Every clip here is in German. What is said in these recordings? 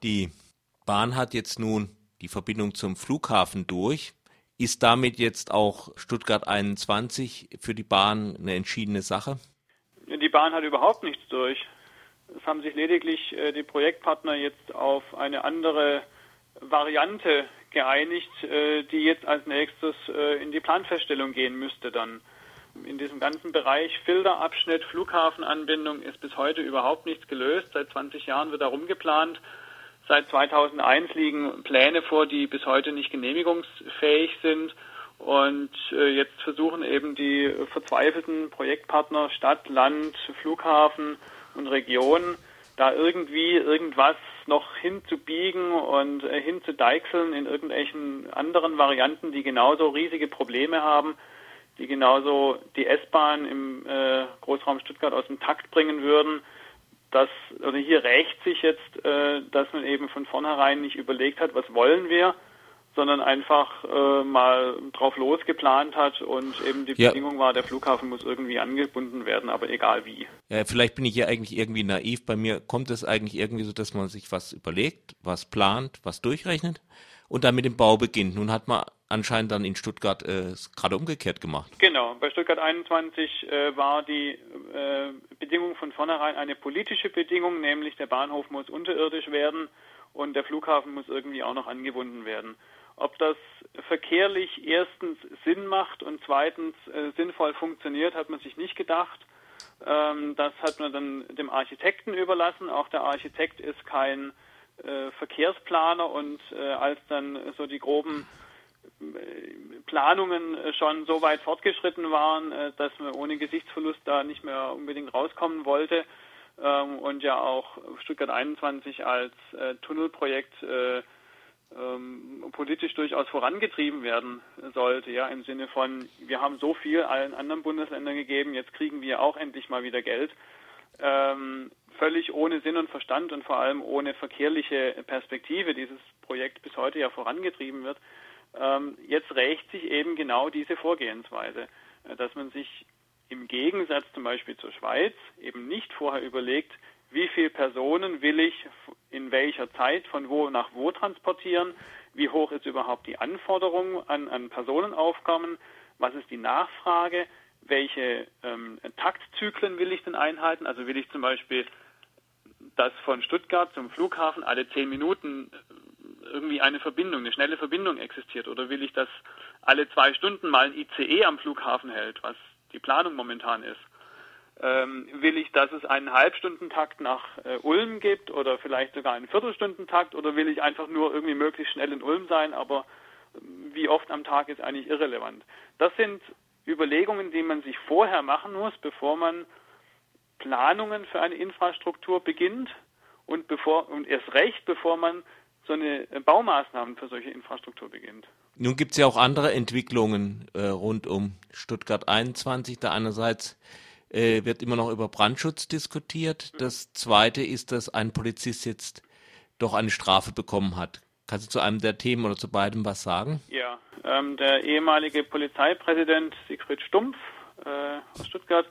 Die Bahn hat jetzt nun die Verbindung zum Flughafen durch. Ist damit jetzt auch Stuttgart 21 für die Bahn eine entschiedene Sache? Die Bahn hat überhaupt nichts durch. Es haben sich lediglich die Projektpartner jetzt auf eine andere Variante geeinigt, die jetzt als nächstes in die Planfeststellung gehen müsste dann. In diesem ganzen Bereich Filterabschnitt, Flughafenanbindung ist bis heute überhaupt nichts gelöst. Seit 20 Jahren wird darum geplant. Seit 2001 liegen Pläne vor, die bis heute nicht genehmigungsfähig sind. Und jetzt versuchen eben die verzweifelten Projektpartner Stadt, Land, Flughafen und Region da irgendwie irgendwas noch hinzubiegen und hinzudeichseln in irgendwelchen anderen Varianten, die genauso riesige Probleme haben, die genauso die S-Bahn im Großraum Stuttgart aus dem Takt bringen würden. Hier rächt sich jetzt, dass man eben von vornherein nicht überlegt hat, was wollen wir, sondern einfach mal drauf losgeplant hat und eben die Bedingung war, der Flughafen muss irgendwie angebunden werden, aber egal wie. Ja, vielleicht bin ich ja eigentlich irgendwie naiv. Bei mir kommt es eigentlich irgendwie so, dass man sich was überlegt, was plant, was durchrechnet und dann mit dem Bau beginnt. Nun hat man anscheinend dann in Stuttgart gerade umgekehrt gemacht. Genau, bei Stuttgart 21 war die Bedingung von vornherein eine politische Bedingung, nämlich der Bahnhof muss unterirdisch werden und der Flughafen muss irgendwie auch noch angebunden werden. Ob das verkehrlich erstens Sinn macht und zweitens sinnvoll funktioniert, hat man sich nicht gedacht. Das hat man dann dem Architekten überlassen. Auch der Architekt ist kein Verkehrsplaner und als dann so die groben Planungen schon so weit fortgeschritten waren, dass man ohne Gesichtsverlust da nicht mehr unbedingt rauskommen wollte und ja auch Stuttgart 21 als Tunnelprojekt politisch durchaus vorangetrieben werden sollte, ja, im Sinne von, wir haben so viel allen anderen Bundesländern gegeben, jetzt kriegen wir auch endlich mal wieder Geld, völlig ohne Sinn und Verstand und vor allem ohne verkehrliche Perspektive dieses Projekt bis heute ja vorangetrieben wird. Jetzt rächt sich eben genau diese Vorgehensweise, dass man sich im Gegensatz zum Beispiel zur Schweiz eben nicht vorher überlegt, wie viele Personen will ich in welcher Zeit von wo nach wo transportieren, wie hoch ist überhaupt die Anforderung an Personenaufkommen, was ist die Nachfrage, welche Taktzyklen will ich denn einhalten, also will ich zum Beispiel, dass von Stuttgart zum Flughafen alle 10 Minuten irgendwie eine schnelle Verbindung existiert, oder will ich, dass alle 2 Stunden mal ein ICE am Flughafen hält, was die Planung momentan ist. Will ich, dass es einen Halbstundentakt nach Ulm gibt oder vielleicht sogar einen Viertelstundentakt, oder will ich einfach nur irgendwie möglichst schnell in Ulm sein, aber wie oft am Tag ist eigentlich irrelevant. Das sind Überlegungen, die man sich vorher machen muss, bevor man Planungen für eine Infrastruktur beginnt und erst recht, bevor man so eine Baumaßnahmen für solche Infrastruktur beginnt. Nun gibt es ja auch andere Entwicklungen rund um Stuttgart 21. Da einerseits wird immer noch über Brandschutz diskutiert. Das Zweite ist, dass ein Polizist jetzt doch eine Strafe bekommen hat. Kannst du zu einem der Themen oder zu beidem was sagen? Ja, der ehemalige Polizeipräsident Siegfried Stumpf aus Stuttgart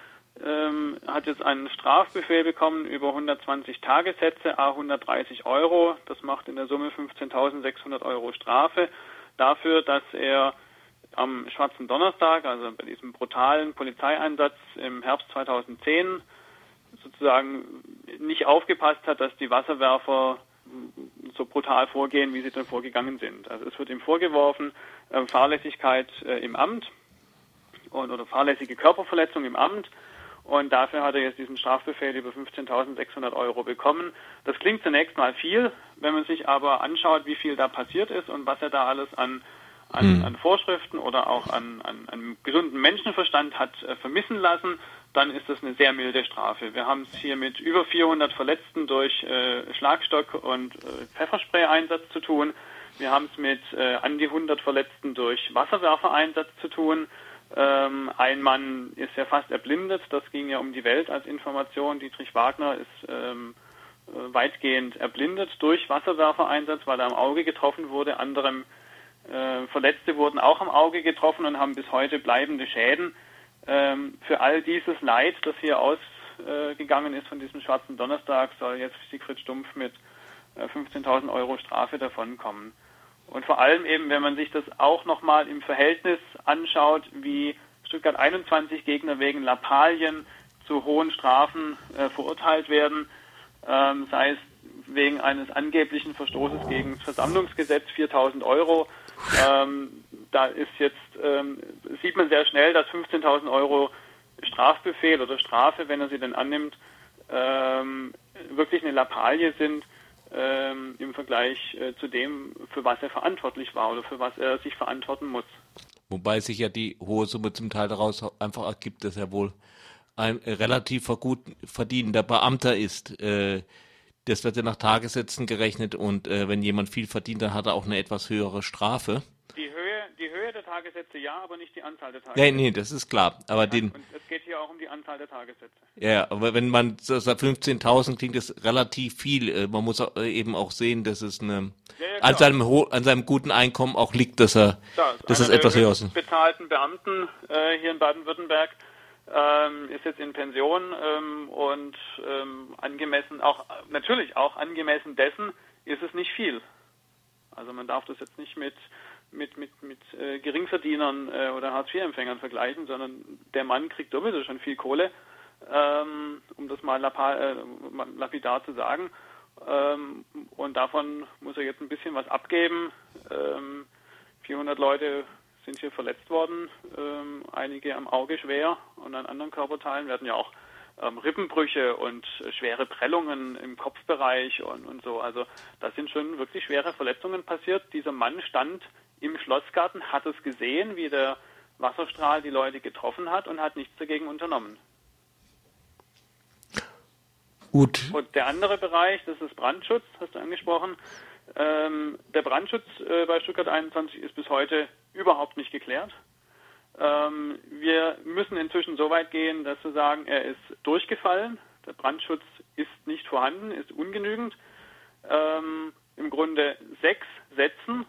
hat jetzt einen Strafbefehl bekommen über 120 Tagessätze, à 130 Euro. Das macht in der Summe 15.600 Euro Strafe dafür, dass er am Schwarzen Donnerstag, also bei diesem brutalen Polizeieinsatz im Herbst 2010, sozusagen nicht aufgepasst hat, dass die Wasserwerfer so brutal vorgehen, wie sie dann vorgegangen sind. Also es wird ihm vorgeworfen, Fahrlässigkeit im Amt oder fahrlässige Körperverletzung im Amt. Und dafür hat er jetzt diesen Strafbefehl über 15.600 Euro bekommen. Das klingt zunächst mal viel, wenn man sich aber anschaut, wie viel da passiert ist und was er da alles an Vorschriften oder auch an gesunden Menschenverstand hat vermissen lassen, dann ist das eine sehr milde Strafe. Wir haben es hier mit über 400 Verletzten durch Schlagstock und Pfefferspray-Einsatz zu tun. Wir haben es mit an die 100 Verletzten durch Wasserwerfereinsatz zu tun. Ein Mann ist ja fast erblindet, das ging ja um die Welt als Information. Dietrich Wagner ist weitgehend erblindet durch Wasserwerfereinsatz, weil er am Auge getroffen wurde. Andere Verletzte wurden auch am Auge getroffen und haben bis heute bleibende Schäden. Für all dieses Leid, das hier ausgegangen ist von diesem Schwarzen Donnerstag, soll jetzt Siegfried Stumpf mit 15.000 Euro Strafe davonkommen. Und vor allem eben, wenn man sich das auch nochmal im Verhältnis anschaut, wie Stuttgart 21 Gegner wegen Lappalien zu hohen Strafen verurteilt werden, sei es wegen eines angeblichen Verstoßes gegen das Versammlungsgesetz 4.000 Euro. Da ist jetzt, sieht man sehr schnell, dass 15.000 Euro Strafbefehl oder Strafe, wenn er sie denn annimmt, wirklich eine Lappalie sind im Vergleich zu dem, für was er verantwortlich war oder für was er sich verantworten muss. Wobei sich ja die hohe Summe zum Teil daraus einfach ergibt, dass er wohl ein relativ gut verdienender Beamter ist. Das wird ja nach Tagessätzen gerechnet und wenn jemand viel verdient, dann hat er auch eine etwas höhere Strafe. Die Höhe der Tagessätze ja, aber nicht die Anzahl der Tagessätze. Nee, das ist klar. Aber und es geht hier auch um die Anzahl der Tagessätze. Ja, aber wenn man sagt 15.000 klingt das relativ viel. Man muss eben auch sehen, dass es an seinem guten Einkommen auch liegt, dass es etwas höher ist. Bezahlten Beamten hier in Baden-Württemberg ist jetzt in Pension und angemessen angemessen dessen ist es nicht viel. Also man darf das jetzt nicht mit Geringverdienern oder Hartz-IV-Empfängern vergleichen, sondern der Mann kriegt sowieso schon viel Kohle, um das mal lapidar zu sagen. Und davon muss er jetzt ein bisschen was abgeben. 400 Leute sind hier verletzt worden, einige am Auge schwer und an anderen Körperteilen werden ja auch Rippenbrüche und schwere Prellungen im Kopfbereich und so. Also da sind schon wirklich schwere Verletzungen passiert. Dieser Mann stand im Schlossgarten, hat es gesehen, wie der Wasserstrahl die Leute getroffen hat und hat nichts dagegen unternommen. Gut. Und der andere Bereich, das ist Brandschutz, hast du angesprochen. Der Brandschutz bei Stuttgart 21 ist bis heute überhaupt nicht geklärt. Wir müssen inzwischen so weit gehen, dass wir sagen, er ist durchgefallen. Der Brandschutz ist nicht vorhanden, ist ungenügend. Im Grunde 6 Sätzen.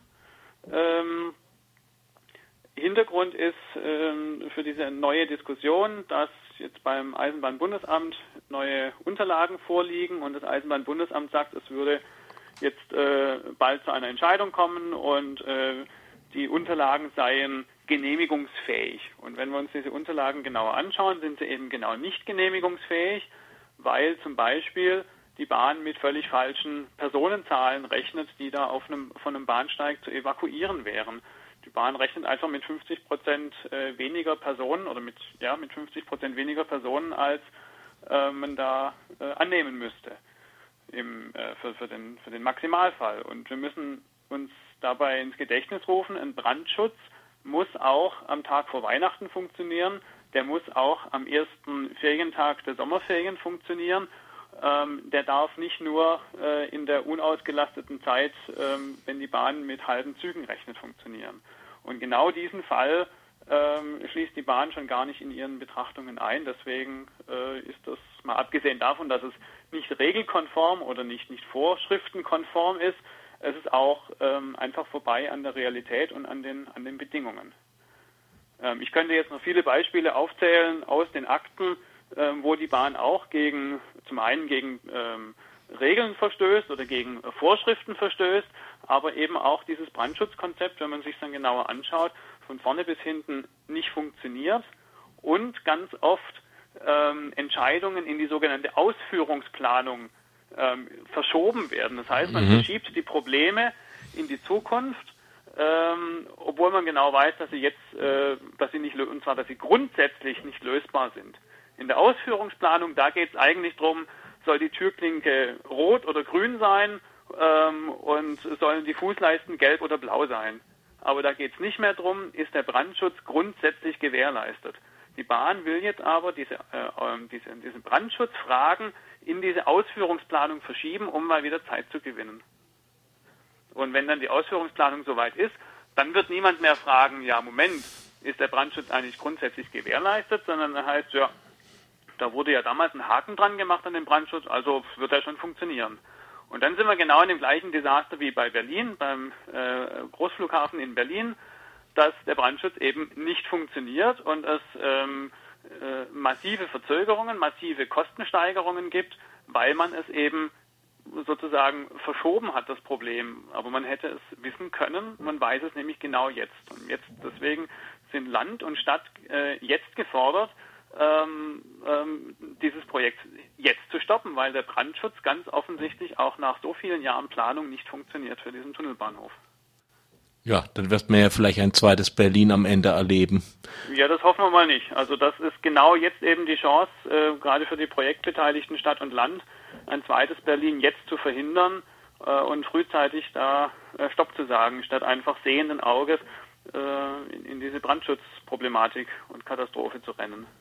Hintergrund ist für diese neue Diskussion, dass jetzt beim Eisenbahnbundesamt neue Unterlagen vorliegen und das Eisenbahnbundesamt sagt, es würde jetzt bald zu einer Entscheidung kommen und die Unterlagen seien genehmigungsfähig. Und wenn wir uns diese Unterlagen genauer anschauen, sind sie eben genau nicht genehmigungsfähig, weil zum Beispiel die Bahn mit völlig falschen Personenzahlen rechnet, die da von einem Bahnsteig zu evakuieren wären. Die Bahn rechnet einfach mit 50% weniger Personen oder mit 50% weniger Personen, als man da annehmen müsste für den Maximalfall. Und wir müssen uns dabei ins Gedächtnis rufen, ein Brandschutz muss auch am Tag vor Weihnachten funktionieren, der muss auch am ersten Ferientag der Sommerferien funktionieren. Der darf nicht nur in der unausgelasteten Zeit, wenn die Bahn mit halben Zügen rechnet, funktionieren. Und genau diesen Fall schließt die Bahn schon gar nicht in ihren Betrachtungen ein. Deswegen ist das, mal abgesehen davon, dass es nicht regelkonform oder nicht vorschriftenkonform ist, es ist auch einfach vorbei an der Realität und an den Bedingungen. Ich könnte jetzt noch viele Beispiele aufzählen aus den Akten, wo die Bahn auch zum einen gegen Regeln verstößt oder gegen Vorschriften verstößt, aber eben auch dieses Brandschutzkonzept, wenn man sich dann genauer anschaut, von vorne bis hinten nicht funktioniert und ganz oft Entscheidungen in die sogenannte Ausführungsplanung verschoben werden. Das heißt, man verschiebt die Probleme in die Zukunft, obwohl man genau weiß, dass sie grundsätzlich nicht lösbar sind. In der Ausführungsplanung, da geht es eigentlich darum, soll die Türklinke rot oder grün sein und sollen die Fußleisten gelb oder blau sein. Aber da geht es nicht mehr darum, ist der Brandschutz grundsätzlich gewährleistet. Die Bahn will jetzt aber diese Brandschutzfragen in diese Ausführungsplanung verschieben, um mal wieder Zeit zu gewinnen. Und wenn dann die Ausführungsplanung soweit ist, dann wird niemand mehr fragen, ja Moment, ist der Brandschutz eigentlich grundsätzlich gewährleistet, sondern dann heißt, ja, da wurde ja damals ein Haken dran gemacht an den Brandschutz, also wird er schon funktionieren. Und dann sind wir genau in dem gleichen Desaster wie bei Berlin, beim Großflughafen in Berlin, dass der Brandschutz eben nicht funktioniert und es massive Verzögerungen, massive Kostensteigerungen gibt, weil man es eben sozusagen verschoben hat, das Problem. Aber man hätte es wissen können, man weiß es nämlich genau jetzt. Und jetzt deswegen sind Land und Stadt jetzt gefordert, dieses Projekt jetzt zu stoppen, weil der Brandschutz ganz offensichtlich auch nach so vielen Jahren Planung nicht funktioniert für diesen Tunnelbahnhof. Ja, dann wird man ja vielleicht ein zweites Berlin am Ende erleben. Ja, das hoffen wir mal nicht. Also das ist genau jetzt eben die Chance, gerade für die projektbeteiligten Stadt und Land, ein zweites Berlin jetzt zu verhindern und frühzeitig da Stopp zu sagen, statt einfach sehenden Auges in diese Brandschutzproblematik und Katastrophe zu rennen.